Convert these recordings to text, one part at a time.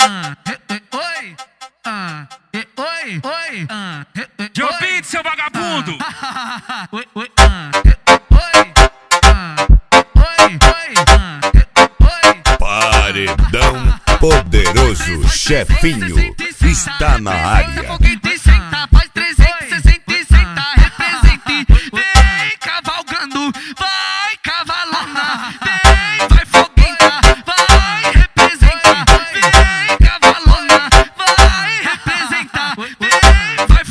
Joe Beat, seu vagabundo! Paredão poderoso, chefinho, está na área. Faz 360, represente. Vem cavalgando, vai cavalona. Vem, vai foguenta, vai representa. Vem cavalona, vai representa. Vem, vai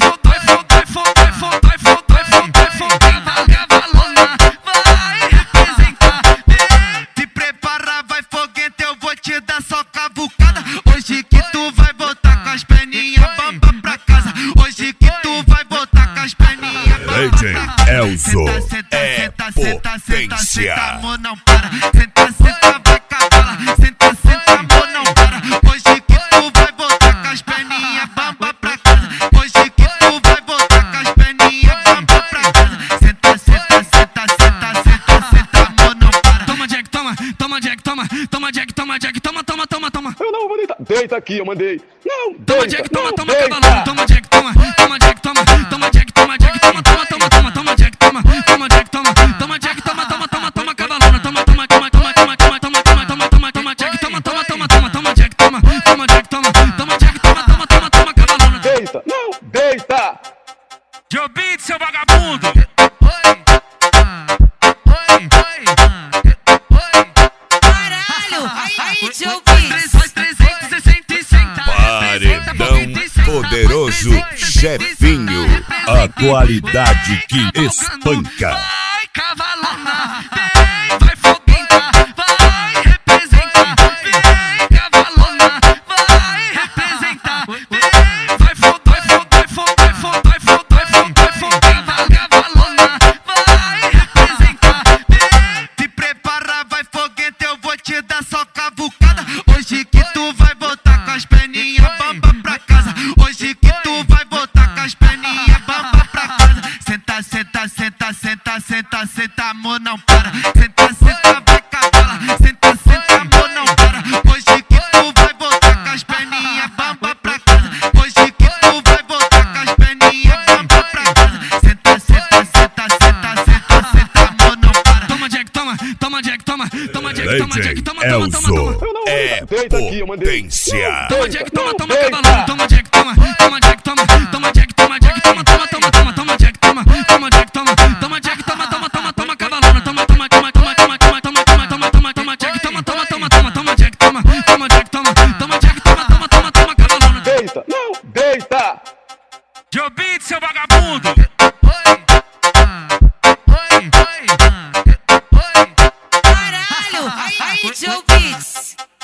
cavalona, vai representa. Vem, te prepara, vai foguenta, eu vou te dar só cavucada. Hoje que tu vai voltar com as perninhas bamba pra casa. Hoje que tu vai voltar com as perninhas bamba pra casa. Elzo é Senta, potência. amor, não para. Senta, vai cavala. Senta, amor, não para. Hoje que tu vai voltar com as perninhas bamba pra casa. Hoje que tu vai voltar com as perninhas bamba pra casa. Senta, amor, não para. Toma, Jack, toma, Jack, toma, Jack, toma. Eu não vou deitar. Deita aqui, eu mandei. Não, Toma, deita, Jack, toma, não, cavalão. deita. Toma, Jack, toma, Jack, toma, Jack, toma, Jack, toma, Jack, toma, Jack, toma, Jack, toma, cavalona. Toma, Jack, toma, cavalona. Deita, não, deita. Joe Beat, seu vagabundo! Caralho! Aí, Joe Beat! Faz 360. Paredão poderoso, chefinho, a qualidade que espanca. Vai cavalona, vem, vai foguenta, vai representa. Vem cavalona, vai representa. Vem, vai cavalona, vai representa. Vem, te prepara, vai foguenta, eu vou te dar só cavucada. Hoje que tu vai voltar com as perninhas bamba pra casa. Hoje que tu vai voltar com as perninhas bamba pra casa. Senta, amor, não para. Senta, vai cavala. Senta, amor, não para. Hoje que tu vai voltar com as perninhas bamba pra casa. Hoje que tu vai voltar com as perninhas bamba pra casa. Senta, amor, não para. Toma, Jack, toma, Jack, toma, Jack, toma, Elzo Eu não vou é deitar. Deita aqui, eu mandei. potência. Toma, Jack, toma, Deita. cavalão. Toma, Jack, toma, Jack, toma, Jack, toma, Jack, toma, Jack, toma, Jack, toma, Jack, toma, cavalona. Toma, Jack, toma, cavalona. Deita, não, deita. Joe Beat, seu vagabundo! Caralho! Aí, Joe Beat!